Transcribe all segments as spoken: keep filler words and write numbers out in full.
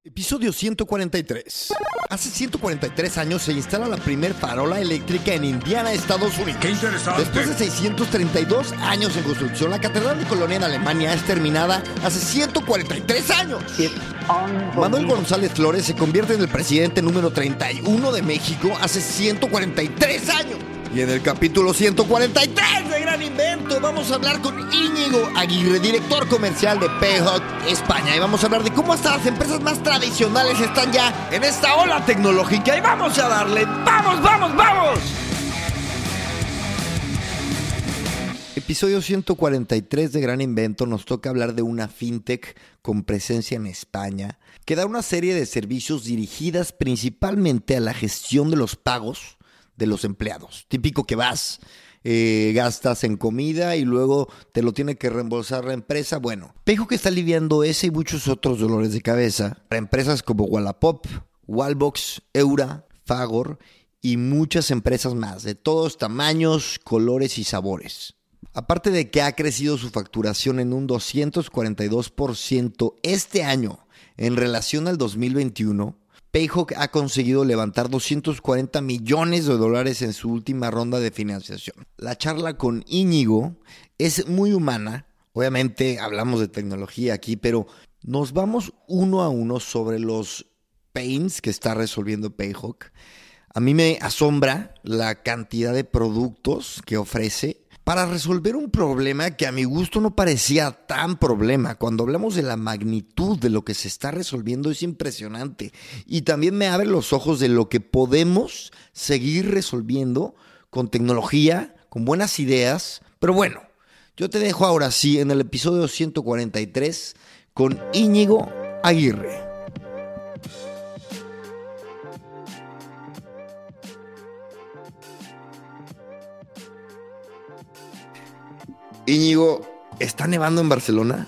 Episodio ciento cuarenta y tres. Hace ciento cuarenta y tres años se instala la primer farola eléctrica en Indiana, Estados Unidos. ¡Qué interesante! Después de seiscientos treinta y dos años en construcción, la Catedral de Colonia en Alemania es terminada hace ciento cuarenta y tres años. Manuel González Flores se convierte en el presidente número treinta y uno de México hace ciento cuarenta y tres años. Y en el capítulo ciento cuarenta y tres de Gran Invento vamos a hablar con Íñigo Aguirre, director comercial de Payhawk España. Y vamos a hablar de cómo hasta las empresas más tradicionales están ya en esta ola tecnológica. Y vamos a darle, ¡vamos, vamos, vamos! Episodio ciento cuarenta y tres de Gran Invento nos toca hablar de una fintech con presencia en España que da una serie de servicios dirigidas principalmente a la gestión de los pagos de los empleados. Típico que vas, eh, gastas en comida y luego te lo tiene que reembolsar la empresa. Bueno, Payhawk está aliviando ese y muchos otros dolores de cabeza para empresas como Wallapop, Wallbox, Eura, Fagor y muchas empresas más de todos tamaños, colores y sabores. Aparte de que ha crecido su facturación en un doscientos cuarenta y dos por ciento este año en relación al dos mil veintiuno, Payhawk ha conseguido levantar doscientos cuarenta millones de dólares en su última ronda de financiación. La charla con Íñigo es muy humana. Obviamente hablamos de tecnología aquí, pero nos vamos uno a uno sobre los pains que está resolviendo Payhawk. A mí me asombra la cantidad de productos que ofrece para resolver un problema que a mi gusto no parecía tan problema. Cuando hablamos de la magnitud de lo que se está resolviendo es impresionante. Y también me abre los ojos de lo que podemos seguir resolviendo con tecnología, con buenas ideas. Pero bueno, yo te dejo ahora sí en el episodio ciento cuarenta y tres con Íñigo Aguirre. Íñigo, ¿está nevando en Barcelona?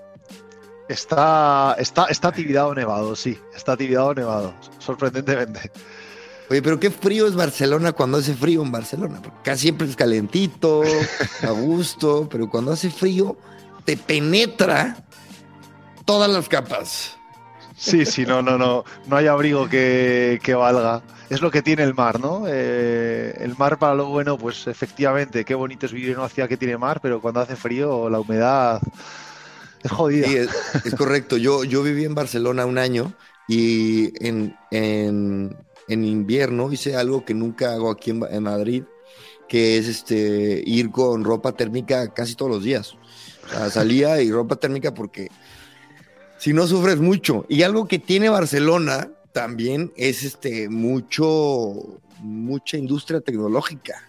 Está, está, está tibiado nevado, sí. Está tibiado nevado, sorprendentemente. Oye, pero qué frío es Barcelona cuando hace frío en Barcelona. Porque casi siempre es calentito, a gusto, pero cuando hace frío te penetra todas las capas. Sí, sí, no, no, no. No hay abrigo que, que valga. Es lo que tiene el mar, ¿no? Eh, el mar para lo bueno, pues efectivamente, qué bonito es vivir en una ciudad que tiene mar, pero cuando hace frío la humedad es jodida. Sí, es, es correcto. Yo, yo viví en Barcelona un año y en, en, en invierno hice algo que nunca hago aquí en, en Madrid, que es este ir con ropa térmica casi todos los días. O sea, salía y ropa térmica porque si no sufres mucho. Y algo que tiene Barcelona también es este mucho mucha industria tecnológica.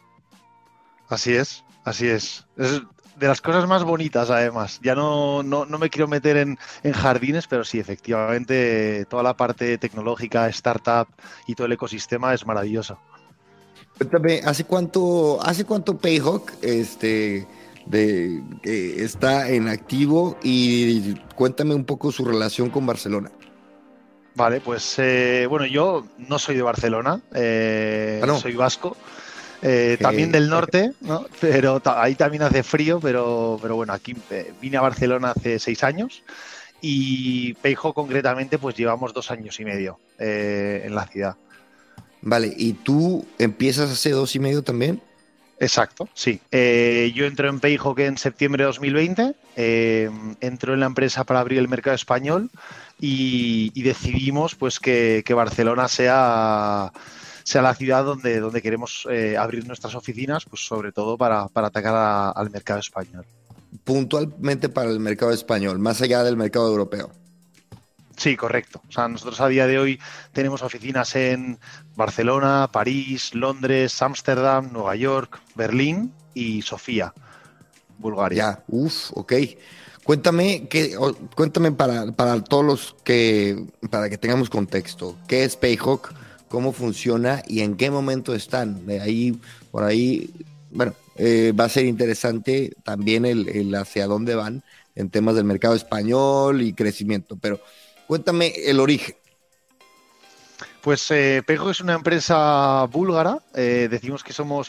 Así es, así es. Es de las cosas más bonitas, además. Ya no, no, no me quiero meter en, en jardines, pero sí, efectivamente, toda la parte tecnológica, startup y todo el ecosistema es maravilloso. Cuéntame, ¿hace cuánto, hace cuánto Payhawk este, de, eh, está en activo? Y cuéntame un poco su relación con Barcelona. Vale, pues eh, bueno, yo no soy de Barcelona, eh, ah, no. soy vasco, eh, okay. También del norte, ¿no? Pero ta- ahí también hace frío, pero, pero bueno, aquí eh, vine a Barcelona hace seis años y Payhawk concretamente pues llevamos dos años y medio eh, en la ciudad. Vale, ¿y tú empiezas hace dos y medio también? Exacto, sí. Eh, yo entro en Payhawk en septiembre de dos mil veinte, eh, entro en la empresa para abrir el mercado español y, y decidimos pues que, que Barcelona sea, sea la ciudad donde, donde queremos eh, abrir nuestras oficinas, pues sobre todo para, para atacar a, al mercado español. Puntualmente para el mercado español, más allá del mercado europeo. Sí, correcto. O sea, nosotros a día de hoy tenemos oficinas en Barcelona, París, Londres, Ámsterdam, Nueva York, Berlín y Sofía, Bulgaria. Ya, uff, ok. Cuéntame, que, cuéntame para, para todos los que, para que tengamos contexto, ¿qué es Payhawk? ¿Cómo funciona? ¿Y en qué momento están? De ahí, por ahí, bueno, eh, va a ser interesante también el, el hacia dónde van en temas del mercado español y crecimiento, pero cuéntame el origen. Pues eh, Payhawk es una empresa búlgara, eh, decimos que somos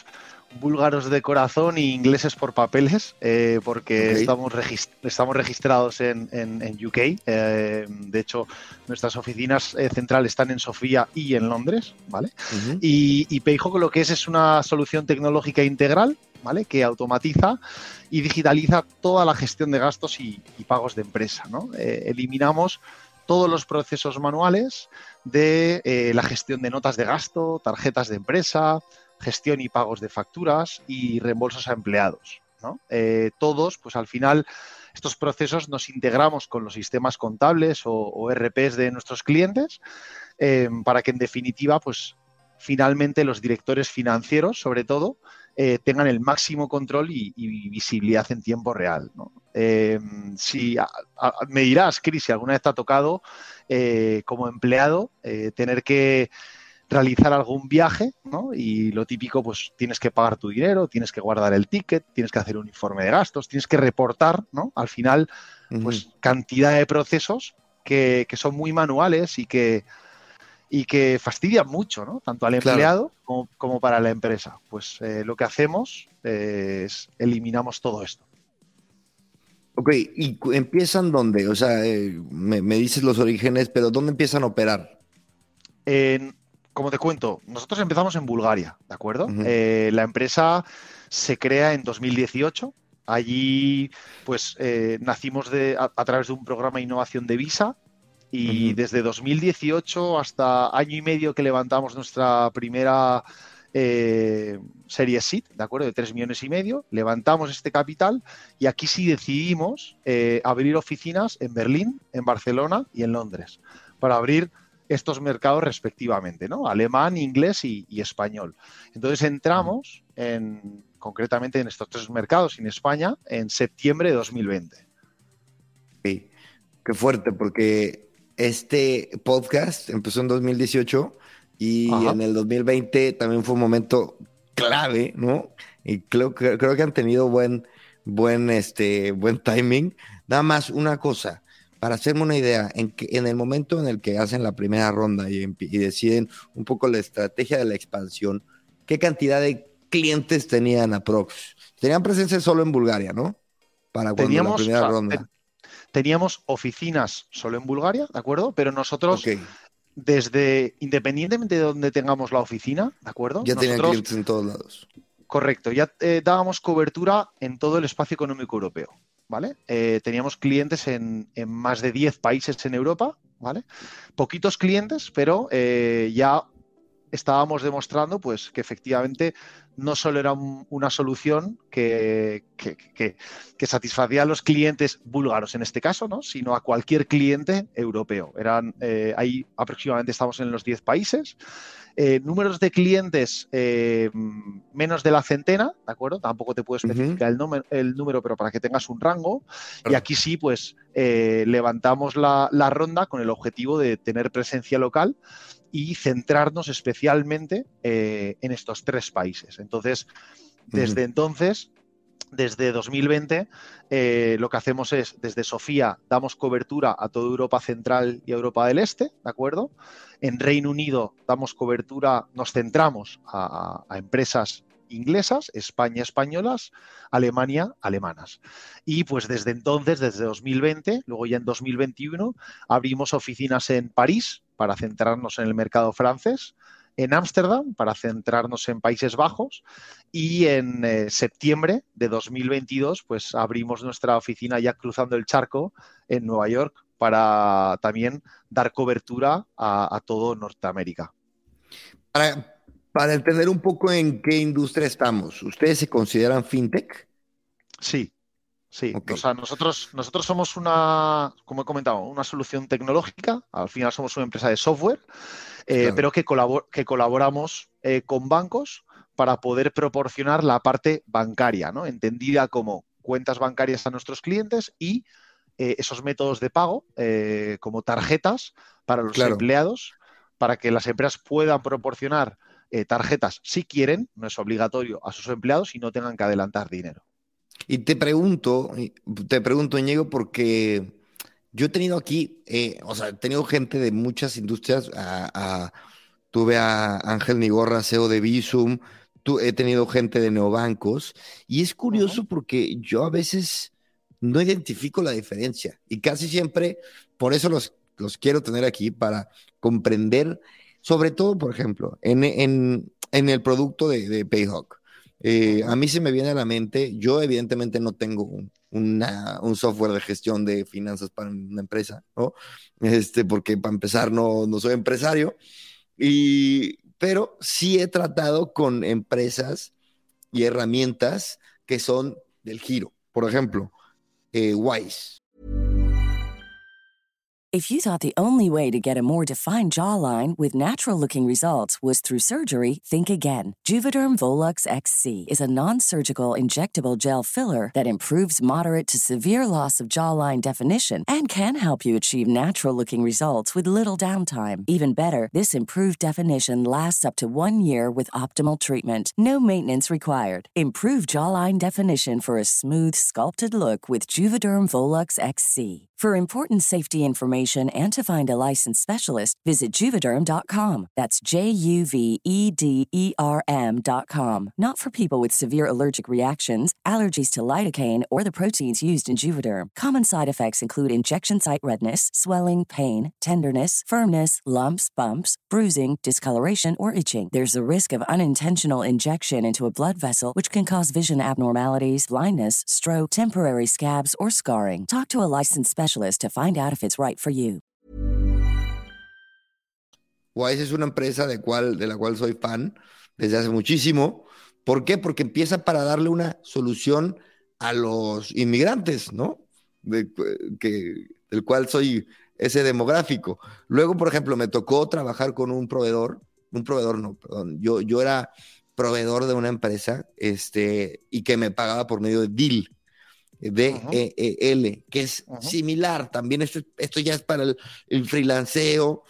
búlgaros de corazón y ingleses por papeles, eh, porque Ok. estamos, regist- estamos registrados en, en- en U K. Eh, de hecho, nuestras oficinas eh, centrales están en Sofía y en Londres, ¿vale? Ujú. Y, y Payhawk lo que es es una solución tecnológica integral, ¿vale? Que automatiza y digitaliza toda la gestión de gastos y, y pagos de empresa, ¿no? Eh, eliminamos todos los procesos manuales de eh, la gestión de notas de gasto, tarjetas de empresa, gestión y pagos de facturas y reembolsos a empleados, ¿no? Eh, todos, pues al final, estos procesos nos integramos con los sistemas contables o, o E R Ps de nuestros clientes, eh, para que en definitiva, pues finalmente los directores financieros, sobre todo, eh, tengan el máximo control y, y visibilidad en tiempo real, ¿no? Eh, si a, a, me dirás, Cris, si alguna vez te ha tocado eh, como empleado eh, tener que realizar algún viaje, ¿no? Y lo típico, pues tienes que pagar tu dinero, tienes que guardar el ticket, tienes que hacer un informe de gastos, tienes que reportar, ¿no? Al final, pues Ujú. cantidad de procesos que, que son muy manuales y que, y que fastidian mucho, ¿no? Tanto al Claro. empleado como, como para la empresa. Pues eh, lo que hacemos eh, es eliminamos todo esto. Ok, ¿y cu- empiezan dónde? O sea, eh, me, me dices los orígenes, pero ¿dónde empiezan a operar? En, como te cuento, nosotros empezamos en Bulgaria, ¿de acuerdo? Ujú, Eh, la empresa se crea en dos mil dieciocho. Allí, pues, eh, nacimos de, a, a través de un programa de innovación de Visa y ujú. desde dos mil dieciocho hasta año y medio que levantamos nuestra primera eh, serie Seed, ¿de acuerdo? De tres millones y medio, levantamos este capital y aquí sí decidimos eh, abrir oficinas en Berlín, en Barcelona y en Londres para abrir estos mercados respectivamente, ¿no? Alemán, inglés y, y español. Entonces entramos en, concretamente en estos tres mercados en España en septiembre de dos mil veinte. Ok, qué fuerte, porque este podcast empezó en dos mil dieciocho y Ajá. en el dos mil veinte también fue un momento clave, ¿no? Y creo, que- creo que han tenido buen, buen, este, buen timing. Nada más una cosa, para hacerme una idea, en, que, en el momento en el que hacen la primera ronda y, empi- y deciden un poco la estrategia de la expansión, ¿qué cantidad de clientes tenían aprox? Tenían presencia solo en Bulgaria, ¿no? Para cuando la Teníamos, o primera sea, te- ronda. teníamos oficinas solo en Bulgaria, ¿de acuerdo? Pero Ok, nosotros, desde, independientemente de donde tengamos la oficina, ¿de acuerdo? ya tenían Nosotros, clientes en todos lados. correcto, ya eh, dábamos cobertura en todo el espacio económico europeo, ¿vale? Eh, teníamos clientes en, en más de diez países en Europa, ¿vale? Poquitos clientes, pero eh, ya estábamos demostrando pues, que efectivamente no solo era un, una solución que, que, que, que, satisfacía a los clientes búlgaros en este caso, ¿no? Sino a cualquier cliente europeo. Eran, eh, ahí aproximadamente estamos en los diez países. Eh, números de clientes eh, menos de la centena, ¿de acuerdo? Tampoco te puedo Ujú. especificar el, número, el número, pero para que tengas un rango. Y Claro. aquí sí, pues eh, levantamos la, la ronda con el objetivo de tener presencia local y centrarnos especialmente eh, en estos tres países. Entonces, Ujú. desde entonces, desde dos mil veinte, eh, lo que hacemos es, desde Sofía, damos cobertura a toda Europa Central y Europa del Este, ¿de acuerdo? En Reino Unido damos cobertura, nos centramos a, a empresas inglesas, España españolas, Alemania alemanas. Y pues desde entonces, desde dos mil veinte, luego ya en dos mil veintiuno, abrimos oficinas en París para centrarnos en el mercado francés, en Ámsterdam para centrarnos en Países Bajos y en eh, septiembre de dos mil veintidós pues abrimos nuestra oficina ya cruzando el charco en Nueva York para también dar cobertura a, a todo Norteamérica. Para, para entender un poco en qué industria estamos, ¿ustedes se consideran fintech? Sí, sí. Ok, O sea, nosotros, nosotros somos una, como he comentado, una solución tecnológica. Al final somos una empresa de software, eh, claro. pero que, colabor que colaboramos eh, con bancos para poder proporcionar la parte bancaria, ¿no? Entendida como cuentas bancarias a nuestros clientes y eh, esos métodos de pago eh, como tarjetas para los Claro. empleados, para que las empresas puedan proporcionar eh, tarjetas si quieren, no es obligatorio a sus empleados y no tengan que adelantar dinero. Y te pregunto, te pregunto, Ñego, porque yo he tenido aquí, eh, o sea, he tenido gente de muchas industrias. A, a- tuve a Ángel Nigorra, C E O de Visum, tú, he tenido gente de neobancos y es curioso Uh-huh. porque yo a veces no identifico la diferencia y casi siempre, por eso los, los quiero tener aquí para comprender, sobre todo, por ejemplo, en, en, en el producto de, de Payhawk. Eh, Uh-huh. a mí se me viene a la mente, yo evidentemente no tengo un, una, un software de gestión de finanzas para una empresa, ¿no? Este, porque para empezar no, no soy empresario, y, pero sí he tratado con empresas y herramientas que son del giro. Por ejemplo, eh, Wise. If you thought the only way to get a more defined jawline with natural-looking results was through surgery, think again. Juvederm Volux X C is a non-surgical injectable gel filler that improves moderate to severe loss of jawline definition and can help you achieve natural-looking results with little downtime. Even better, this improved definition lasts up to one year with optimal treatment. No maintenance required. Improve jawline definition for a smooth, sculpted look with Juvederm Volux X C. For important safety information and to find a licensed specialist, visit Juvederm dot com. That's J U V E D E R M dot com. Not for people with severe allergic reactions, allergies to lidocaine, or the proteins used in Juvederm. Common side effects include injection site redness, swelling, pain, tenderness, firmness, lumps, bumps, bruising, discoloration, or itching. There's a risk of unintentional injection into a blood vessel, which can cause vision abnormalities, blindness, stroke, temporary scabs, or scarring. Talk to a licensed specialist to find out if it's right for you. Wise es una empresa de, cual, de la cual soy fan desde hace muchísimo. ¿Por qué? Porque empieza para darle una solución a los inmigrantes, ¿no? De, que, del cual soy ese demográfico. Luego, por ejemplo, me tocó trabajar con un proveedor, un proveedor no, perdón, yo, yo era proveedor de una empresa este, y que me pagaba por medio de Deal. D E E L, que es uh-huh. similar, también esto, esto ya es para el, el freelanceo,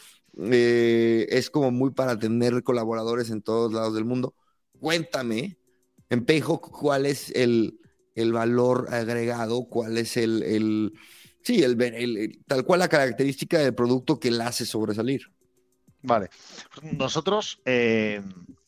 eh, es como muy para tener colaboradores en todos lados del mundo. Cuéntame, en Payhawk, ¿cuál es el, el valor agregado? ¿Cuál es el, el sí, el, el, el, tal cual la característica del producto que la hace sobresalir? Vale, nosotros... Eh...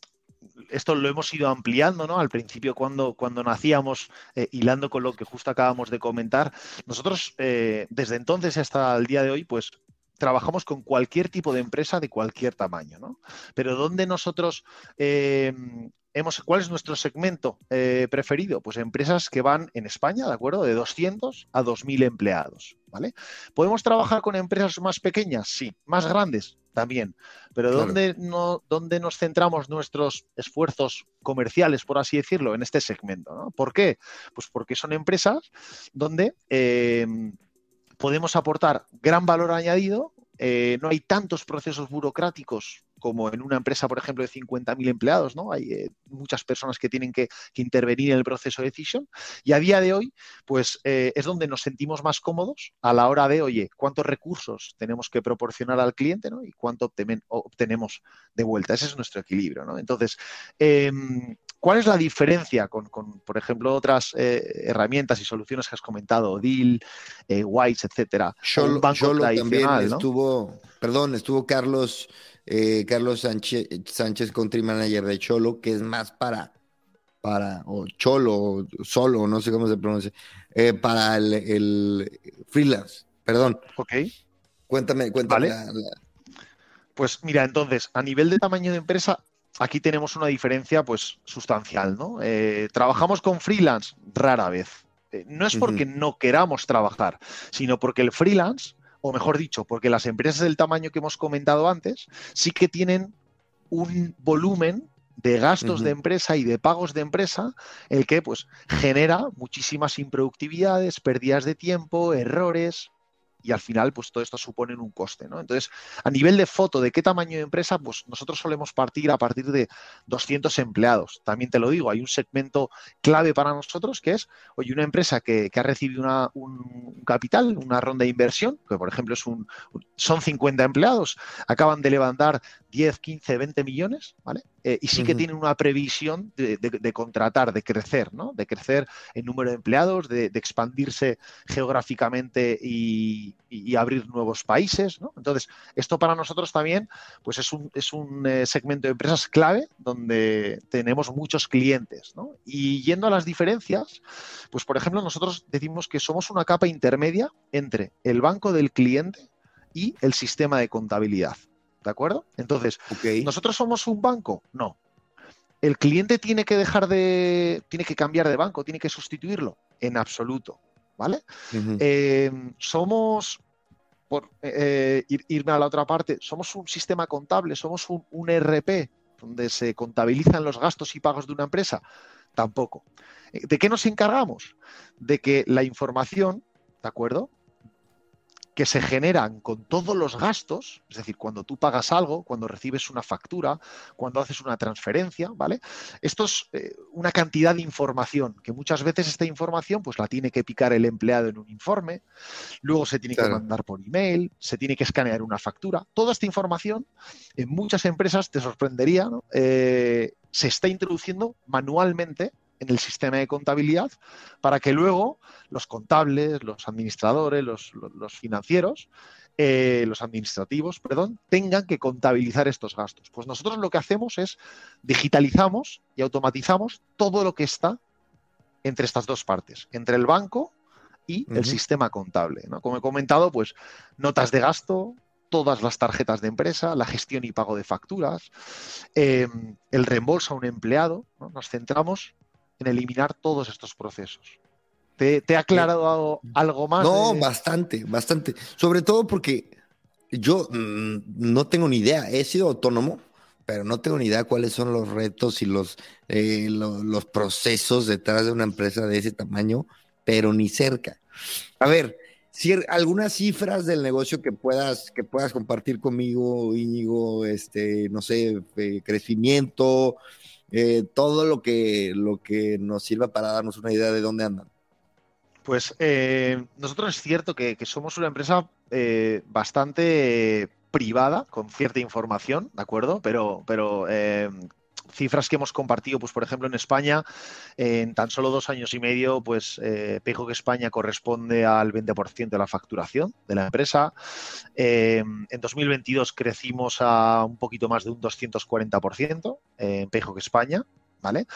Esto lo hemos ido ampliando, ¿no? Al principio, cuando, cuando nacíamos, eh, hilando con lo que justo acabamos de comentar, nosotros eh, desde entonces hasta el día de hoy, pues trabajamos con cualquier tipo de empresa de cualquier tamaño, ¿no? Pero ¿dónde nosotros eh, hemos, cuál es nuestro segmento eh, preferido? Pues empresas que van en España, ¿de acuerdo? De doscientos a dos mil empleados, ¿vale? ¿Podemos trabajar con empresas más pequeñas? Sí. ¿Más grandes? También. Pero claro. ¿dónde, no, ¿dónde nos centramos nuestros esfuerzos comerciales, por así decirlo, en este segmento, ¿no? ¿Por qué? Pues porque son empresas donde eh, podemos aportar gran valor añadido, eh, no hay tantos procesos burocráticos como en una empresa, por ejemplo, de cincuenta mil empleados, ¿no? Hay eh, muchas personas que tienen que, que intervenir en el proceso de decisión y a día de hoy, pues eh, es donde nos sentimos más cómodos a la hora de, oye, cuántos recursos tenemos que proporcionar al cliente, ¿no? Y cuánto obten- obtenemos de vuelta. Ese es nuestro equilibrio, ¿no? Entonces, eh, ¿cuál es la diferencia con, con por ejemplo, otras eh, herramientas y soluciones que has comentado, Deal, eh, Wise, etcétera? Cholo, o un banco Cholo tradicional, también ¿no? estuvo, perdón, estuvo Carlos... Eh, Carlos Sánchez, Sánchez, country manager de Cholo, que es más para, para o Cholo, o Solo, no sé cómo se pronuncia, eh, para el, el freelance, perdón. Ok. Cuéntame, cuéntame. Vale. La, la... Pues mira, entonces, a nivel de tamaño de empresa, aquí tenemos una diferencia pues sustancial, ¿no? Eh, ¿Trabajamos con freelance? Rara vez. Eh, no es porque uh-huh. no queramos trabajar, sino porque el freelance... o mejor dicho, porque las empresas del tamaño que hemos comentado antes sí que tienen un volumen de gastos uh-huh. de empresa y de pagos de empresa, el que pues genera muchísimas improductividades, pérdidas de tiempo, errores, y al final pues todo esto supone un coste, ¿no? Entonces, a nivel de foto, ¿de qué tamaño de empresa? Pues nosotros solemos partir a partir de doscientos empleados. También te lo digo, hay un segmento clave para nosotros que es, oye, una empresa que, que ha recibido una, un capital, una ronda de inversión, que por ejemplo es un, son cincuenta empleados, acaban de levantar diez, quince, veinte millones, ¿vale? Eh, y sí que Ujú. tienen una previsión de, de, de contratar, de crecer, ¿no? De crecer en número de empleados, de, de expandirse geográficamente y, y abrir nuevos países, ¿no? Entonces, esto para nosotros también pues es un, es un eh, segmento de empresas clave donde tenemos muchos clientes, ¿no? Y yendo a las diferencias, pues por ejemplo, nosotros decimos que somos una capa intermedia entre el banco del cliente y el sistema de contabilidad. ¿De acuerdo? Entonces, Ok. ¿nosotros somos un banco? No. ¿El cliente tiene que dejar de, tiene que cambiar de banco, tiene que sustituirlo? En absoluto, ¿vale? Ujú. Eh, somos, por eh, ir, irme a la otra parte, somos un sistema contable, somos un, un E R P donde se contabilizan los gastos y pagos de una empresa. Tampoco. ¿De qué nos encargamos? De que la información, ¿de acuerdo?, que se generan con todos los gastos, es decir, cuando tú pagas algo, cuando recibes una factura, cuando haces una transferencia, ¿vale? Esto es eh, una cantidad de información, que muchas veces esta información pues la tiene que picar el empleado en un informe, luego se tiene que Claro. mandar por email, se tiene que escanear una factura. Toda esta información, en muchas empresas, te sorprendería, ¿no? Eh, se está introduciendo manualmente en el sistema de contabilidad para que luego los contables, los administradores, los, los, los financieros, eh, los administrativos, perdón, tengan que contabilizar estos gastos. Pues nosotros lo que hacemos es digitalizamos y automatizamos todo lo que está entre estas dos partes, entre el banco y el Ujú. sistema contable, ¿no? Como he comentado, pues notas de gasto, todas las tarjetas de empresa, la gestión y pago de facturas, eh, el reembolso a un empleado, ¿no? Nos centramos en eliminar todos estos procesos. ¿Te, te ha Eh, aclarado algo más no, de...? bastante, bastante. Sobre todo porque yo mm, no tengo ni idea. He sido autónomo, pero no tengo ni idea cuáles son los retos y los, eh, lo- los procesos detrás de una empresa de ese tamaño, pero ni cerca. A ver, si algunas cifras del negocio que puedas, que puedas compartir conmigo, Íñigo, este, no sé, eh, crecimiento, eh, todo lo que, lo que nos sirva para darnos una idea de dónde andan. Pues eh, nosotros es cierto que, que somos una empresa eh, bastante privada, con cierta información, ¿de acuerdo? Pero, pero eh, cifras que hemos compartido, pues por ejemplo en España, eh, en tan solo dos años y medio, pues eh, Payhawk España corresponde al veinte por ciento de la facturación de la empresa. Eh, en dos mil veintidós crecimos a un poquito más de un doscientos cuarenta por ciento eh, en Payhawk España, ¿vale?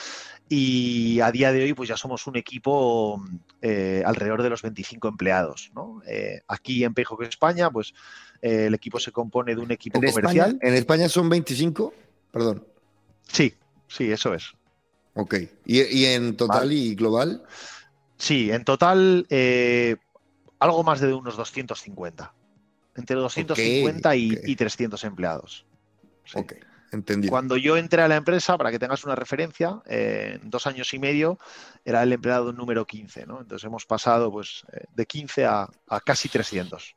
Y a día de hoy pues ya somos un equipo eh, alrededor de los veinticinco empleados, ¿no? Eh, aquí en Payhawk España pues eh, el equipo se compone de un equipo En España, comercial. en España son veinticinco, perdón. Sí, sí, eso es. Ok. ¿Y, y en ¿Vale? total y global? Sí, en total eh, algo más de unos doscientos cincuenta, entre Ok, doscientos cincuenta ok, y, y trescientos empleados. Sí. ok, entendido. Cuando yo entré a la empresa, para que tengas una referencia, eh, en dos años y medio era el empleado número quince, ¿no? Entonces hemos pasado pues, eh, de quince a, a casi trescientos.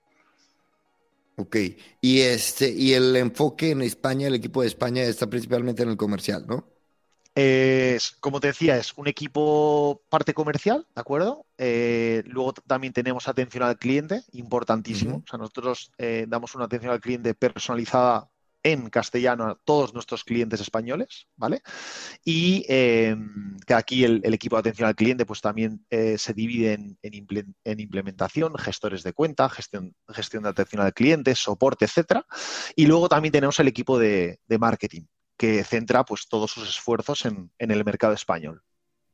Ok. Y este, y el enfoque en España, el equipo de España está principalmente en el comercial, ¿no? Eh, es, como te decía, es un equipo parte comercial, ¿de acuerdo? Eh, luego t- también tenemos atención al cliente, importantísimo. Ujú. O sea, nosotros eh, damos una atención al cliente personalizada en castellano a todos nuestros clientes españoles, ¿vale? Y eh, que aquí el, el, equipo de atención al cliente pues también eh, se divide en, en, imple en, implementación, gestores de cuenta, gestión, gestión de atención al cliente, soporte, etcétera. Y luego también tenemos el equipo de, de marketing, que centra pues todos sus esfuerzos en, en el mercado español.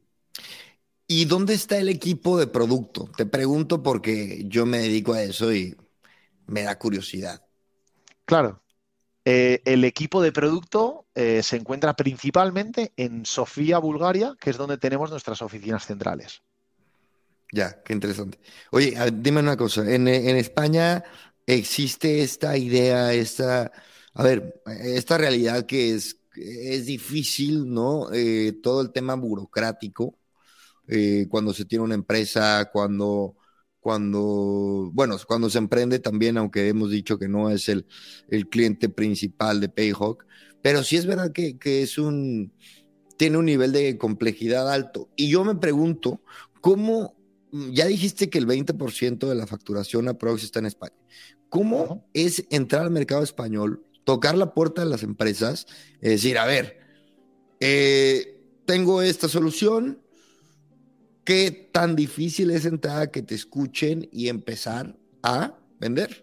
¿Y dónde está el equipo de producto? Te pregunto porque yo me dedico a eso y me da curiosidad. Claro, eh, el equipo de producto eh, se encuentra principalmente en Sofía, Bulgaria, que es donde tenemos nuestras oficinas centrales. Ya, qué interesante. Oye, a ver, dime una cosa. En, en España existe esta idea, esta, a ver, esta realidad que es, es difícil, ¿no? Eh, todo el tema burocrático, eh, cuando se tiene una empresa, cuando, cuando, bueno, cuando se emprende también, aunque hemos dicho que no es el, el cliente principal de Payhawk, pero sí es verdad que, que es un, tiene un nivel de complejidad alto. Y yo me pregunto, ¿cómo? Ya dijiste que el veinte por ciento de la facturación aprox está en España. Uh -huh. ¿Cómo es entrar al mercado español, tocar la puerta de las empresas, es decir, a ver, eh, tengo esta solución. ¿Qué tan difícil es entrar a que te escuchen y empezar a vender?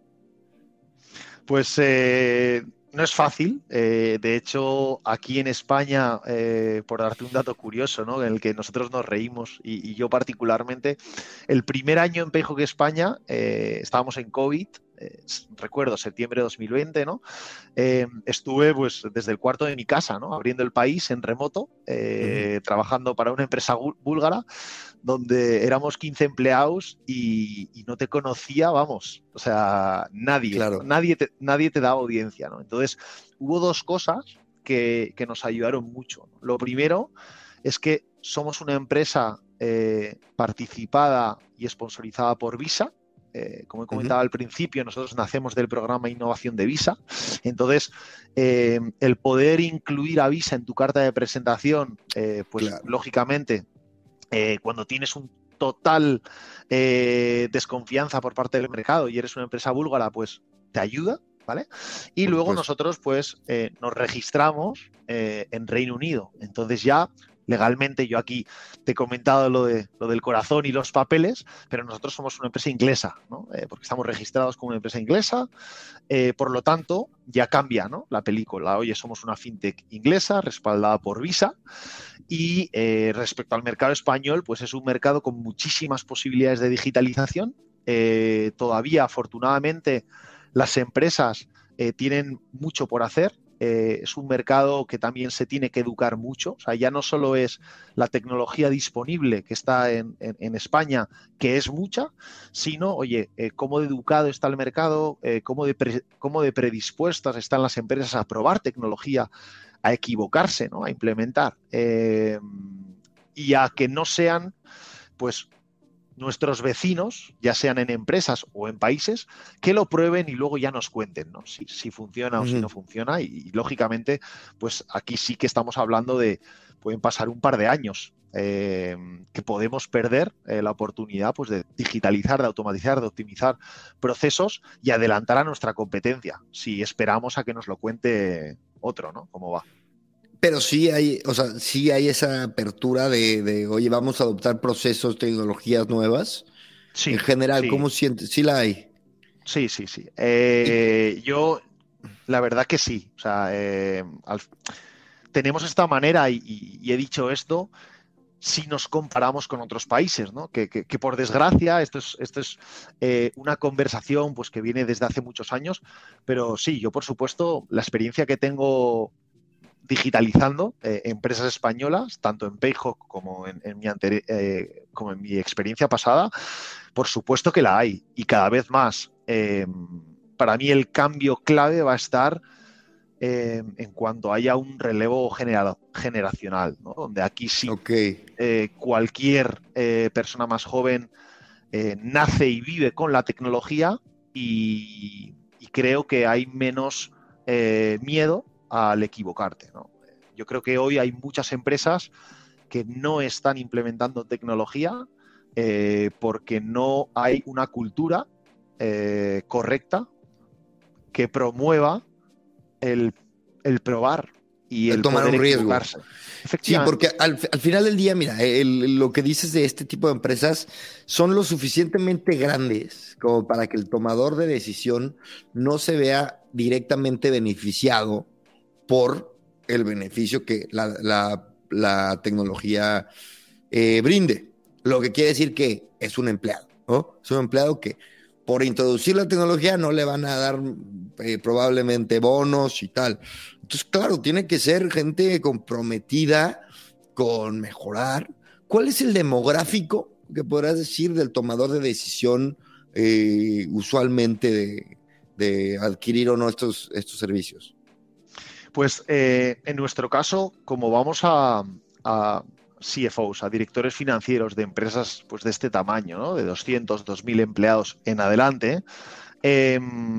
Pues eh, no es fácil. Eh, de hecho, aquí en España, eh, por darte un dato curioso, ¿no?, en el que nosotros nos reímos, y, y yo particularmente, el primer año en Payhawk España, eh, estábamos en COVID, eh, recuerdo, septiembre de dos mil veinte, ¿no? Eh, estuve pues desde el cuarto de mi casa, ¿no?, abriendo el país en remoto, eh, uh-huh. trabajando para una empresa búlgara, donde éramos quince empleados y, y no te conocía, vamos, o sea, nadie, claro. ¿no? nadie, te, nadie te daba audiencia, ¿no? Entonces, hubo dos cosas que, que nos ayudaron mucho, ¿no? Lo primero es que somos una empresa eh, participada y sponsorizada por Visa. Eh, como he comentado uh-huh. al principio, nosotros nacemos del programa Innovación de Visa. Entonces, eh, el poder incluir a Visa en tu carta de presentación, eh, pues claro. lógicamente, Eh, cuando tienes un total eh, desconfianza por parte del mercado y eres una empresa búlgara, pues te ayuda, ¿vale? Y luego pues... nosotros pues eh, nos registramos eh, en Reino Unido. Entonces ya legalmente, yo aquí te he comentado lo, de, lo del corazón y los papeles, pero nosotros somos una empresa inglesa, ¿no? Eh, porque estamos registrados como una empresa inglesa, eh, por lo tanto ya cambia, ¿no?, la película. Oye, somos una fintech inglesa respaldada por Visa. Y eh, respecto al mercado español, pues es un mercado con muchísimas posibilidades de digitalización. Eh, todavía, afortunadamente, las empresas eh, tienen mucho por hacer. Eh, es un mercado que también se tiene que educar mucho. O sea, ya no solo es la tecnología disponible que está en, en, en España, que es mucha, sino, oye, eh, cómo de educado está el mercado, eh, cómo, de pre, cómo de predispuestas están las empresas a probar tecnología, a equivocarse, ¿no?, a implementar, eh, y a que no sean, pues, nuestros vecinos, ya sean en empresas o en países, que lo prueben y luego ya nos cuenten, ¿no?, si, si funciona o uh-huh. si no funciona. Y, y, lógicamente, pues aquí sí que estamos hablando de, pueden pasar un par de años, eh, que podemos perder eh, la oportunidad, pues, de digitalizar, de automatizar, de optimizar procesos y adelantar a nuestra competencia, si esperamos a que nos lo cuente otro, ¿no?, cómo va. Pero sí hay, o sea, sí hay esa apertura de, de oye, vamos a adoptar procesos, tecnologías nuevas. Sí, en general, sí. ¿Cómo sientes? ¿Sí la hay? Sí, sí, sí. Eh, y... Yo, la verdad que sí. O sea, eh, al, tenemos esta manera, y, y, y he dicho esto, si nos comparamos con otros países, ¿no? Que, que, que por desgracia, esto es, esto es eh, una conversación pues, que viene desde hace muchos años, pero sí, yo por supuesto, la experiencia que tengo digitalizando eh, empresas españolas, tanto en Payhawk como en, en, mi anteri- eh, como en mi experiencia pasada, por supuesto que la hay, y cada vez más. Eh, para mí el cambio clave va a estar eh, en cuanto haya un relevo genera- generacional, ¿no?, donde aquí sí okay. eh, cualquier eh, persona más joven eh, nace y vive con la tecnología, y, y creo que hay menos eh, miedo al equivocarte, ¿no? Yo creo que hoy hay muchas empresas que no están implementando tecnología eh, porque no hay una cultura eh, correcta que promueva el, el probar y el, el tomar poder un riesgo. equivocarse. Sí, porque al, al final del día, mira, el, lo que dices de este tipo de empresas son lo suficientemente grandes como para que el tomador de decisión no se vea directamente beneficiado por el beneficio que la, la, la tecnología eh, brinde. Lo que quiere decir que es un empleado, ¿no? Es un empleado que por introducir la tecnología no le van a dar eh, probablemente bonos y tal. Entonces, claro, tiene que ser gente comprometida con mejorar. ¿Cuál es el demográfico que podrás decir del tomador de decisión eh, usualmente de, de adquirir o no estos, estos servicios? Pues eh, en nuestro caso, como vamos a, a C F Os, a directores financieros de empresas pues, de este tamaño, ¿no?, de doscientos, dos mil empleados en adelante, eh,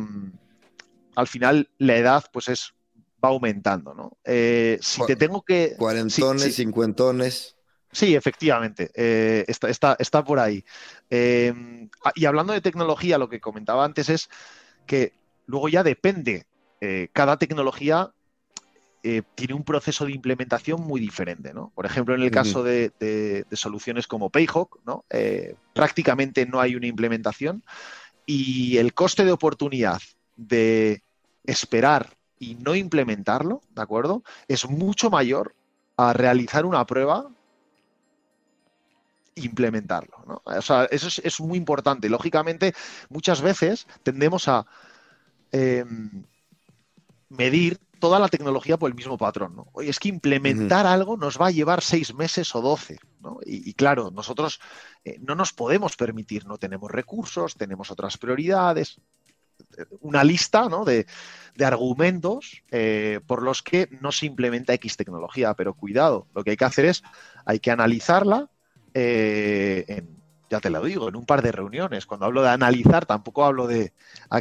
al final la edad pues es va aumentando, ¿no? Eh, si te tengo que... Cuarentones, sí, sí. cincuentones. Sí, efectivamente, eh, está, está, está por ahí. Eh, y hablando de tecnología, lo que comentaba antes es que luego ya depende, eh, cada tecnología eh, tiene un proceso de implementación muy diferente, ¿no? Por ejemplo, en el caso de, de, de soluciones como Payhawk, ¿no? Eh, prácticamente no hay una implementación y el coste de oportunidad de esperar y no implementarlo, ¿de acuerdo? Es mucho mayor a realizar una prueba e implementarlo, ¿no? O sea, eso es, es muy importante. Lógicamente, muchas veces tendemos a eh, medir toda la tecnología por el mismo patrón, ¿no? Oye, es que implementar uh-huh. algo nos va a llevar seis meses o doce, ¿no? Y, y claro, nosotros eh, no nos podemos permitir, no tenemos recursos, tenemos otras prioridades, una lista, ¿no? de, de argumentos eh, por los que no se implementa X tecnología, pero cuidado, lo que hay que hacer es, hay que analizarla eh, en, ya te lo digo, en un par de reuniones. Cuando hablo de analizar, tampoco hablo de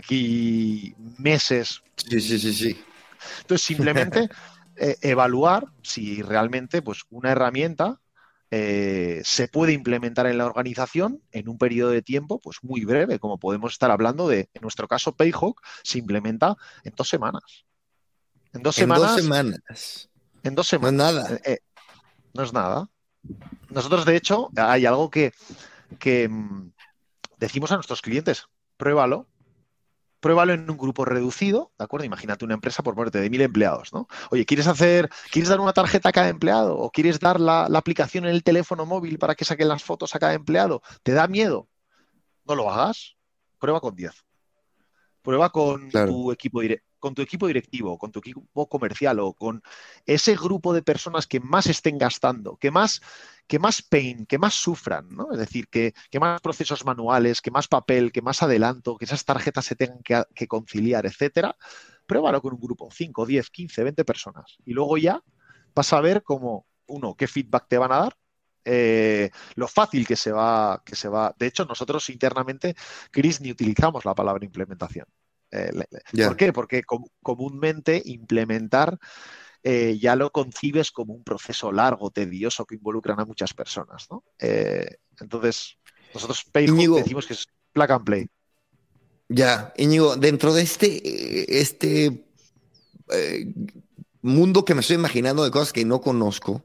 aquí meses. Sí, sí, sí, sí. Entonces, simplemente eh, evaluar si realmente pues, una herramienta eh, se puede implementar en la organización en un periodo de tiempo pues, muy breve, como podemos estar hablando de, en nuestro caso, Payhawk se implementa en dos semanas. En dos en semanas. Dos semanas. En dos semanas. No es nada. Eh, eh, no es nada. Nosotros, de hecho, hay algo que, que decimos a nuestros clientes, pruébalo. Pruébalo en un grupo reducido, ¿de acuerdo? Imagínate una empresa por ponerte de mil empleados, ¿no? Oye, ¿quieres hacer, quieres dar una tarjeta a cada empleado? ¿O quieres dar la, la aplicación en el teléfono móvil para que saquen las fotos a cada empleado? ¿Te da miedo? No lo hagas. Prueba con diez. Prueba con, claro. tu equipo dire- con tu equipo directivo, con tu equipo comercial o con ese grupo de personas que más estén gastando, que más, que más pain, que más sufran, ¿no? Es decir, que, que más procesos manuales, que más papel, que más adelanto, que esas tarjetas se tengan que, que conciliar, etcétera. Pruébalo con un grupo, cinco, diez, quince, veinte personas. Y luego ya vas a ver cómo, uno, qué feedback te van a dar, Eh, lo fácil que se va, que se va. De hecho, nosotros internamente, Chris, ni utilizamos la palabra implementación. Eh, yeah. ¿Por qué? Porque com- comúnmente implementar eh, ya lo concibes como un proceso largo, tedioso, que involucran a muchas personas, ¿no? Eh, entonces, nosotros Payhawk decimos que es plug and play. Ya, Íñigo, dentro de este, este eh, mundo que me estoy imaginando de cosas que no conozco,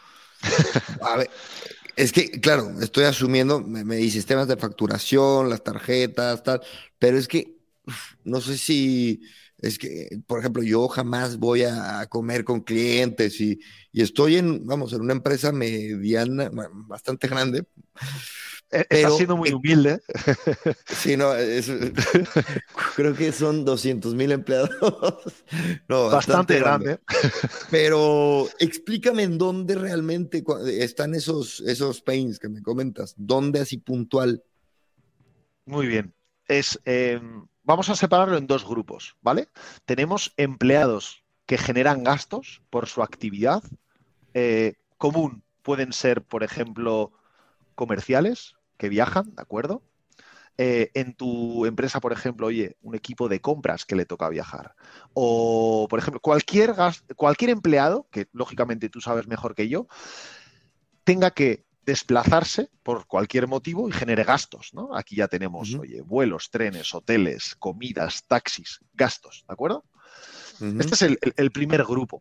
a ver, es que, claro, estoy asumiendo, me, me di sistemas de facturación, las tarjetas, tal, pero es que uf, no sé si, es que, por ejemplo, yo jamás voy a comer con clientes y, y estoy en, vamos, en una empresa mediana, bastante grande. Estás pero, siendo muy humilde. Sí, no, es, creo que son doscientos mil empleados. No, bastante, bastante grande. grande. Pero explícame en dónde realmente están esos, esos pains que me comentas. ¿Dónde así puntual? Muy bien. Es, eh, vamos a separarlo en dos grupos, ¿vale? Tenemos empleados que generan gastos por su actividad. Eh, común pueden ser, por ejemplo, comerciales que viajan, ¿de acuerdo? Eh, en tu empresa, por ejemplo, oye, un equipo de compras que le toca viajar. O, por ejemplo, cualquier, gas- cualquier empleado, que lógicamente tú sabes mejor que yo, tenga que desplazarse por cualquier motivo y genere gastos, ¿no? Aquí ya tenemos, uh-huh. oye, vuelos, trenes, hoteles, comidas, taxis, gastos, ¿de acuerdo? Uh-huh. Este es el, el, el primer grupo.